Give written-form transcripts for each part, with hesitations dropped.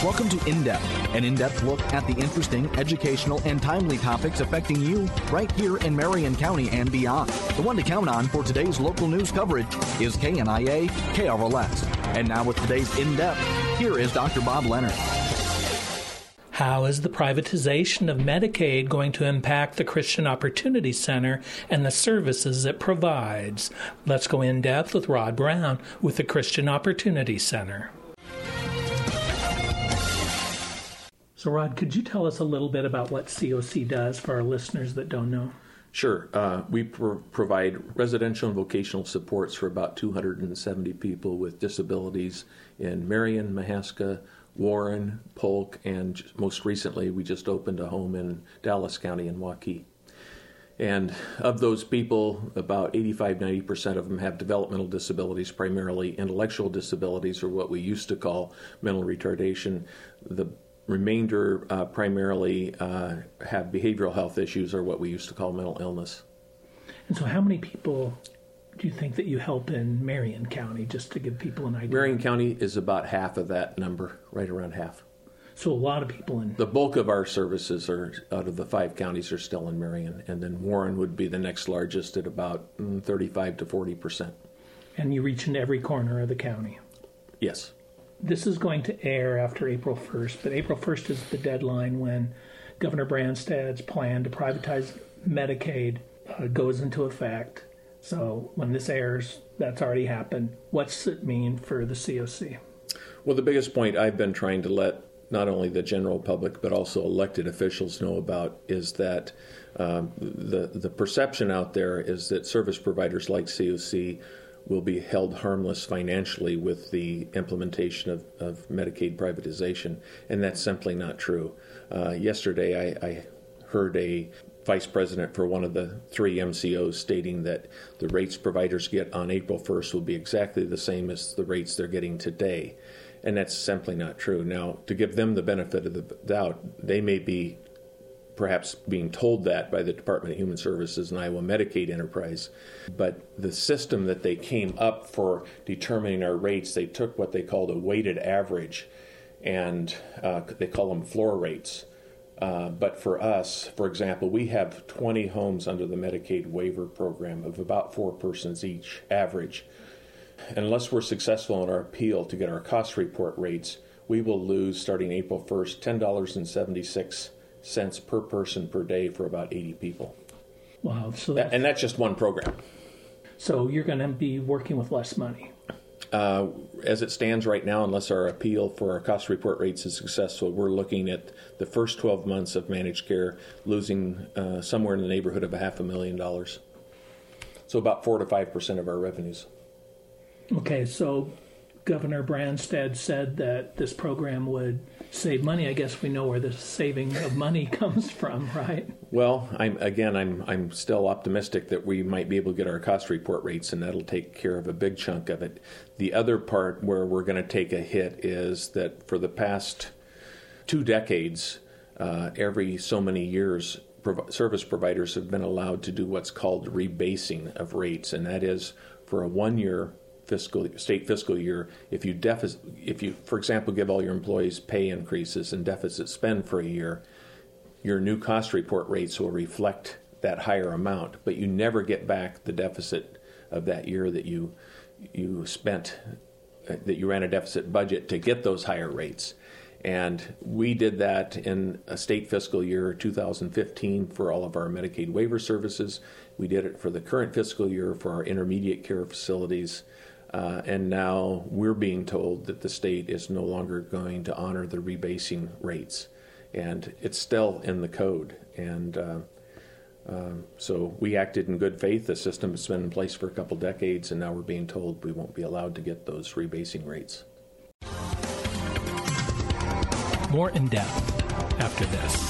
Welcome to In Depth, an in-depth look at the interesting, educational, and timely topics affecting you right here in Marion County and beyond. The one to count on for today's local news coverage is KNIA KRLS. And now with today's In Depth, here is Dr. Bob Leonard. How is the privatization of Medicaid going to impact the Christian Opportunity Center and the services it provides? Let's go in depth with Rod Brown with the Christian Opportunity Center. So, Rod, could you tell us a little bit about what COC does for our listeners that don't know? Sure. We provide residential and vocational supports for about 270 people with disabilities in Marion, Mahaska, Warren, Polk, and most recently we just opened a home in Dallas County in Waukee. And of those people, about 85-90% of them have developmental disabilities, primarily intellectual disabilities, or what we used to call mental retardation. The remainder primarily have behavioral health issues, or what we used to call mental illness. And so how many people do you think that you help in Marion County, just to give people an idea? Marion County is about half of that number, right around half. So a lot of people in... The bulk of our services are out of the 5 counties are still in Marion, and then Warren would be the next largest at about 35 to 40%. And you reach into every corner of the county? Yes. This is going to air after April 1st, but April 1st is the deadline when Governor Branstad's plan to privatize Medicaid goes into effect. So when this airs, that's already happened. What's it mean for the COC? Well, the biggest point I've been trying to let not only the general public but also elected officials know about is that the perception out there is that service providers like COC will be held harmless financially with the implementation of Medicaid privatization, and that's simply not true. Yesterday I heard a vice president for one of the 3 MCOs stating that the rates providers get on April 1st will be exactly the same as the rates they're getting today, and that's simply not true. Now, to give them the benefit of the doubt, they may be perhaps being told that by the Department of Human Services and Iowa Medicaid Enterprise. But the system that they came up for determining our rates, they took what they called a weighted average, and they call them floor rates. But for us, for example, we have 20 homes under the Medicaid waiver program of about 4 persons each, average. Unless we're successful in our appeal to get our cost report rates, we will lose, starting April 1st, $10.76 per person per day for about 80 people. Wow. And that's just one program. So you're going to be working with less money? As it stands right now, unless our appeal for our cost report rates is successful, we're looking at the first 12 months of managed care losing somewhere in the neighborhood of $500,000. So about 4 to 5% of our revenues. Okay, so Governor Branstad said that this program would save money. I guess we know where the saving of money comes from, right? Well, I'm still optimistic that we might be able to get our cost report rates, and that'll take care of a big chunk of it. The other part where we're going to take a hit is that for the past 2 decades, every so many years, service providers have been allowed to do what's called rebasing of rates, and that is for a 1-year state fiscal year, if you, for example, give all your employees pay increases and deficit spend for a year, your new cost report rates will reflect that higher amount, but you never get back the deficit of that year that you spent, that you ran a deficit budget to get those higher rates. And we did that in a state fiscal year 2015 for all of our Medicaid waiver services. We did it for the current fiscal year for our intermediate care facilities. And now we're being told that the state is no longer going to honor the rebasing rates. And it's still in the code. And so we acted in good faith. The system has been in place for a couple decades, and now we're being told we won't be allowed to get those rebasing rates. More in depth after this.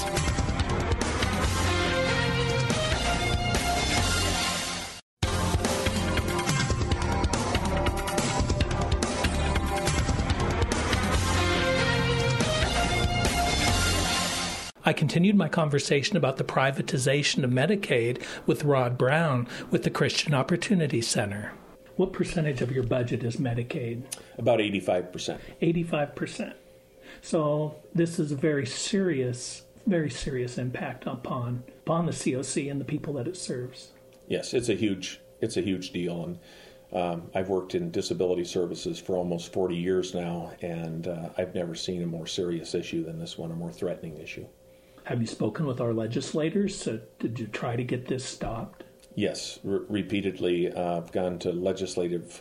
I continued my conversation about the privatization of Medicaid with Rod Brown with the Christian Opportunity Center. What percentage of your budget is Medicaid? About 85%. 85%. So this is a very serious impact upon the COC and the people that it serves. Yes, it's a huge deal, and I've worked in disability services for almost 40 years now, and I've never seen a more serious issue than this one, a more threatening issue. Have you spoken with our legislators? Did you try to get this stopped? Yes, repeatedly. I've gone to legislative,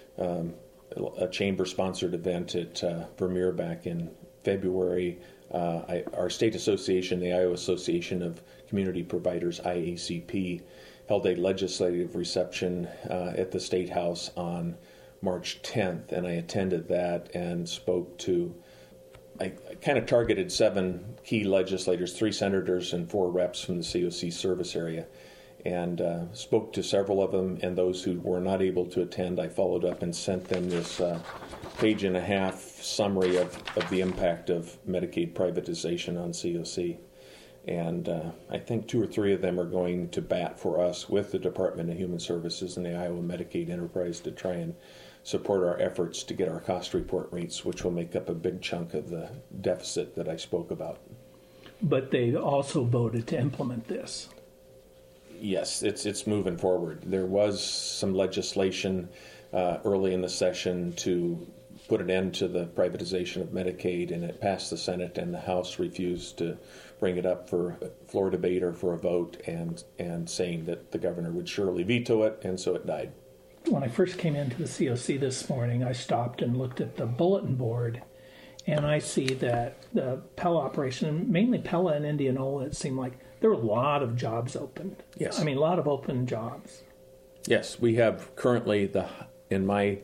a chamber-sponsored event at Vermeer back in February. Our state association, the Iowa Association of Community Providers, IACP, held a legislative reception at the State House on March 10th, and I attended that and spoke to, I kind of targeted 7 key legislators, 3 senators and 4 reps from the COC service area, and spoke to several of them, and those who were not able to attend, I followed up and sent them this page-and-a-half summary of the impact of Medicaid privatization on COC. And I think 2 or 3 of them are going to bat for us with the Department of Human Services and the Iowa Medicaid Enterprise to try and support our efforts to get our cost report rates, which will make up a big chunk of the deficit that I spoke about. But they also voted to implement this. Yes, it's moving forward. There was some legislation early in the session to put an end to the privatization of Medicaid, and it passed the Senate, and the House refused to bring it up for floor debate or for a vote, and saying that the governor would surely veto it, and so it died. When I first came into the COC this morning, I stopped and looked at the bulletin board, and I see that the Pella operation, mainly Pella and Indianola, it seemed like there were a lot of jobs opened. Yes. I mean, a lot of open jobs. Yes, we have currently, in my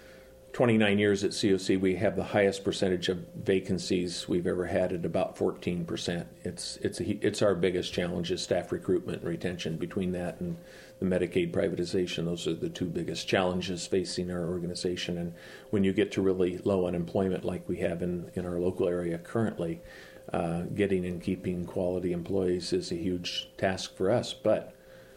29 years at COC, we have the highest percentage of vacancies we've ever had at about 14%. It's our biggest challenge is staff recruitment and retention. Between that and the Medicaid privatization, those are the 2 biggest challenges facing our organization. And when you get to really low unemployment like we have in our local area currently, getting and keeping quality employees is a huge task for us. But,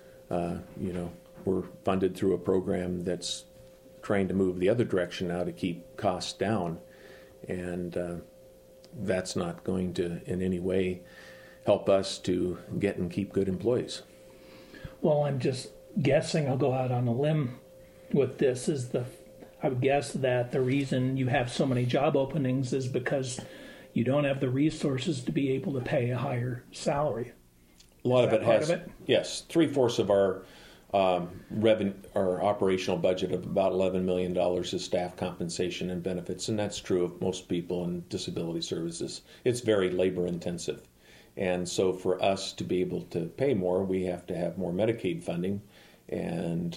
we're funded through a program that's trying to move the other direction now to keep costs down, and that's not going to in any way help us to get and keep good employees. Well, I'm just guessing, I'll go out on a limb with this, I would guess that the reason you have so many job openings is because you don't have the resources to be able to pay a higher salary. A lot of it has, part of it? Yes, 3/4 of our revenue, our operational budget of about $11 million is staff compensation and benefits, and that's true of most people in disability services. It's very labor intensive, and so for us to be able to pay more, we have to have more Medicaid funding, and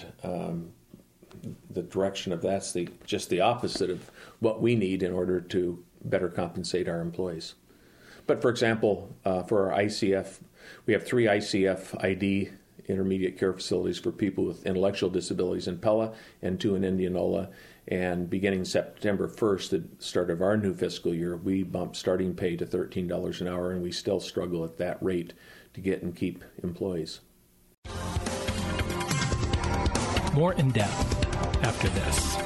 the direction of that's just the opposite of what we need in order to better compensate our employees. But for example, for our ICF, we have 3 ICF ID intermediate care facilities for people with intellectual disabilities in Pella and 2 in Indianola. And beginning September 1st, the start of our new fiscal year, we bumped starting pay to $13 an hour, and we still struggle at that rate to get and keep employees. More in depth after this.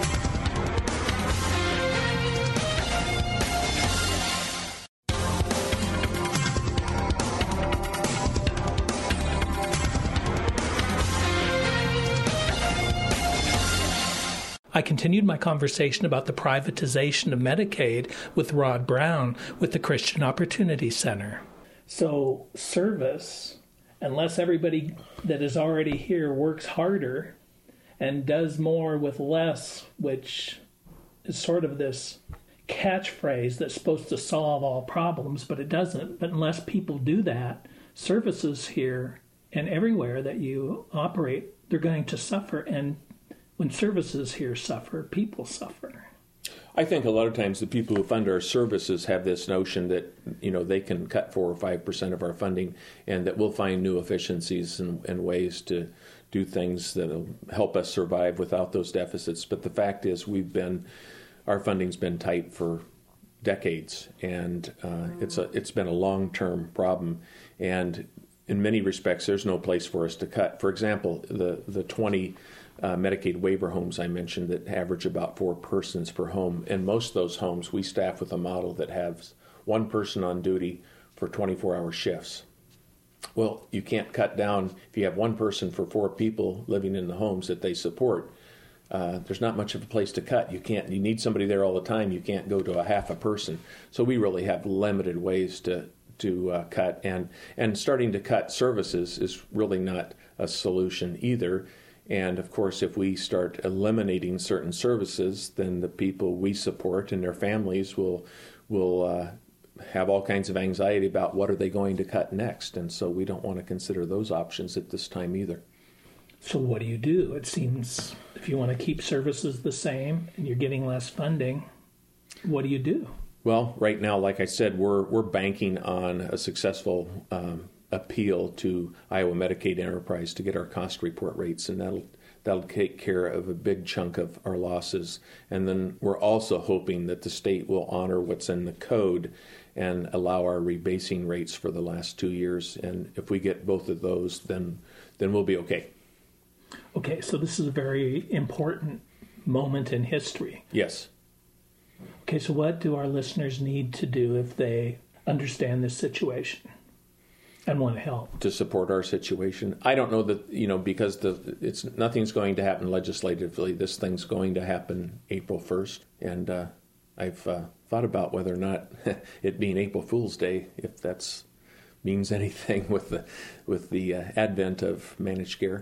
I continued my conversation about the privatization of Medicaid with Rod Brown with the Christian Opportunity Center. So service, unless everybody that is already here works harder and does more with less, which is sort of this catchphrase that's supposed to solve all problems, but it doesn't. But unless people do that, services here and everywhere that you operate, they're going to suffer. And when services here suffer, people suffer. I think a lot of times the people who fund our services have this notion that, they can cut 4 or 5% of our funding and that we'll find new efficiencies and ways to do things that will help us survive without those deficits. But the fact is our funding's been tight for decades, and it's been a long-term problem. And in many respects, there's no place for us to cut. For example, the 20 Medicaid waiver homes I mentioned that average about 4 persons per home. And most of those homes we staff with a model that has one person on duty for 24-hour shifts. Well, you can't cut down if you have one person for 4 people living in the homes that they support. There's not much of a place to cut. You need somebody there all the time. You can't go to a half a person. So we really have limited ways to cut, and starting to cut services is really not a solution either. And of course, if we start eliminating certain services, then the people we support and their families will have all kinds of anxiety about what are they going to cut next. And so we don't want to consider those options at this time either. So what do you do? It seems if you want to keep services the same and you're getting less funding, what do you do? Well, right now, like I said, we're banking on a successful appeal to Iowa Medicaid Enterprise to get our cost report rates, and that'll take care of a big chunk of our losses. And then we're also hoping that the state will honor what's in the code and allow our rebasing rates for the last 2 years. And if we get both of those, then we'll be okay. Okay, so this is a very important moment in history. Yes. Okay, so what do our listeners need to do if they understand this situation and want to help? To support our situation? I don't know that, because nothing's going to happen legislatively. This thing's going to happen April 1st. And I've thought about whether or not it being April Fool's Day, if that means anything with the advent of managed care.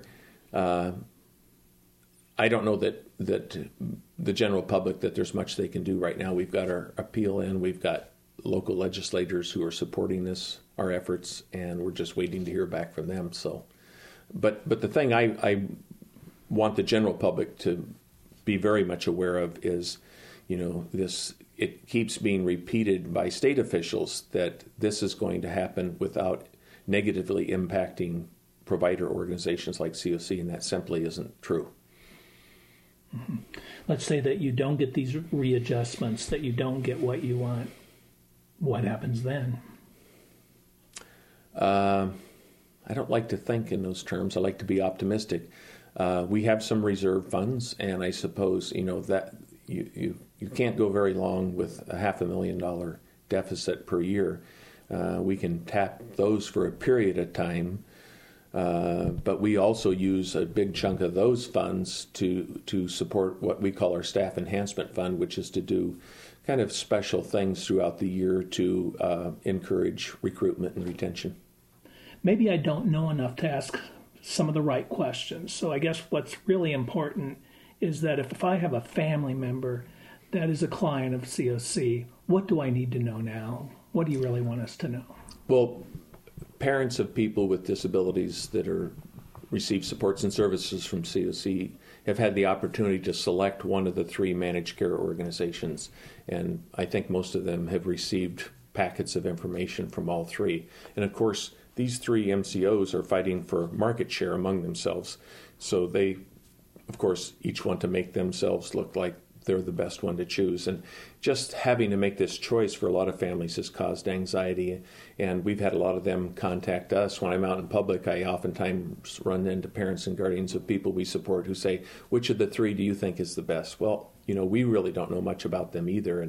I don't know that the general public, that there's much they can do right now. We've got our appeal in. We've got local legislators who are supporting our efforts, and we're just waiting to hear back from them. So, but the thing I want the general public to be very much aware of is, it keeps being repeated by state officials that this is going to happen without negatively impacting provider organizations like COC, and that simply isn't true. Mm-hmm. Let's say that you don't get these readjustments, that you don't get what you want. What happens then? I don't like to think in those terms. I like to be optimistic. We have some reserve funds, and I suppose that you can't go very long with a $500,000 deficit per year. We can tap those for a period of time. But we also use a big chunk of those funds to support what we call our Staff Enhancement Fund, which is to do kind of special things throughout the year to encourage recruitment and retention. Maybe I don't know enough to ask some of the right questions. So I guess what's really important is that if I have a family member that is a client of COC, what do I need to know now? What do you really want us to know? Well, parents of people with disabilities that receive supports and services from COC have had the opportunity to select one of the 3 managed care organizations, and I think most of them have received packets of information from all 3. And of course, these 3 MCOs are fighting for market share among themselves, so they, of course, each want to make themselves look like they're the best one to choose. And just having to make this choice for a lot of families has caused anxiety. And we've had a lot of them contact us. When I'm out in public, I oftentimes run into parents and guardians of people we support who say, which of the 3 do you think is the best? Well, we really don't know much about them either.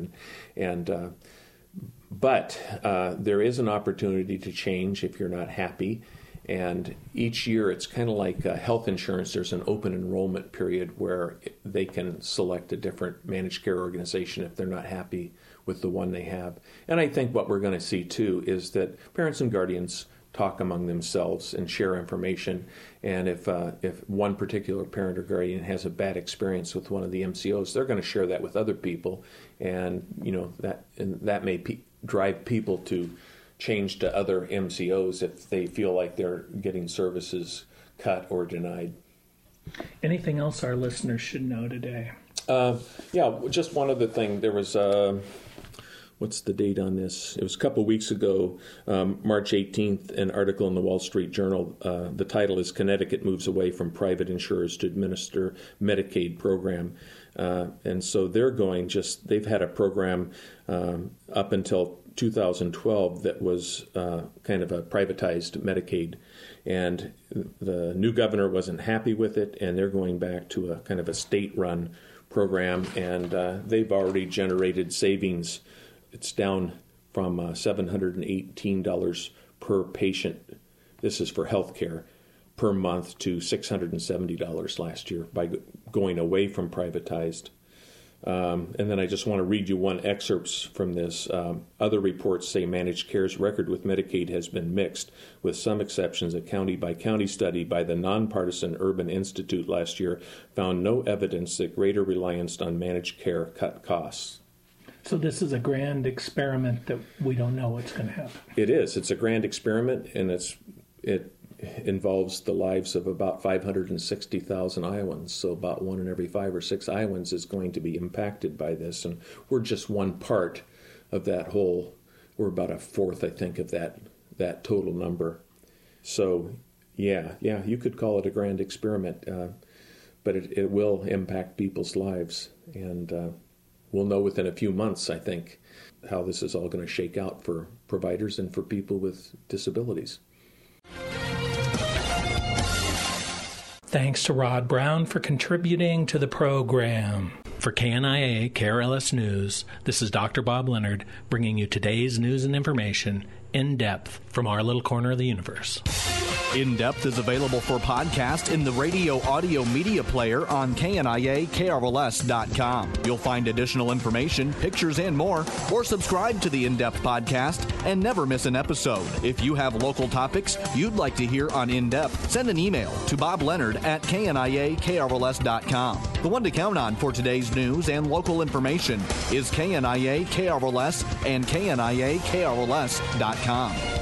But there is an opportunity to change if you're not happy. And each year, it's kind of like health insurance. There's an open enrollment period where they can select a different managed care organization if they're not happy with the one they have. And I think what we're going to see, too, is that parents and guardians talk among themselves and share information. And if one particular parent or guardian has a bad experience with one of the MCOs, they're going to share that with other people. And, that may drive people to change to other MCOs if they feel like they're getting services cut or denied. Anything else our listeners should know today? Just one other thing. There was, what's the date on this? It was a couple weeks ago, March 18th, an article in the Wall Street Journal. The title is Connecticut Moves Away from Private Insurers to Administer Medicaid Program. And so they've had a program up until 2012 that was kind of a privatized Medicaid. And the new governor wasn't happy with it, and they're going back to a kind of a state-run program, and they've already generated savings. It's down from $718 per patient, this is for health care, per month to $670 last year by going away from privatized. And then I just want to read you one excerpt from this. Other reports say managed care's record with Medicaid has been mixed, with some exceptions. A county-by-county study by the nonpartisan Urban Institute last year found no evidence that greater reliance on managed care cut costs. So this is a grand experiment that we don't know what's going to happen. It is. It's a grand experiment, and it involves the lives of about 560,000 Iowans. So about 1 in every 5 or 6 Iowans is going to be impacted by this. And we're just one part of that whole, we're about a fourth, I think, of that total number. So, yeah, you could call it a grand experiment, but it will impact people's lives. And we'll know within a few months, I think, how this is all going to shake out for providers and for people with disabilities. Thanks to Rod Brown for contributing to the program. For KNIA KRLS News, this is Dr. Bob Leonard bringing you today's news and information in depth from our little corner of the universe. In Depth is available for podcast in the radio audio media player on KNIA-KRLS.com. You'll find additional information, pictures, and more, or subscribe to the In Depth podcast and never miss an episode. If you have local topics you'd like to hear on In Depth, send an email to bobleonard@KNIA-KRLS.com. The one to count on for today's news and local information is KNIA-KRLS and KNIA-KRLS.com.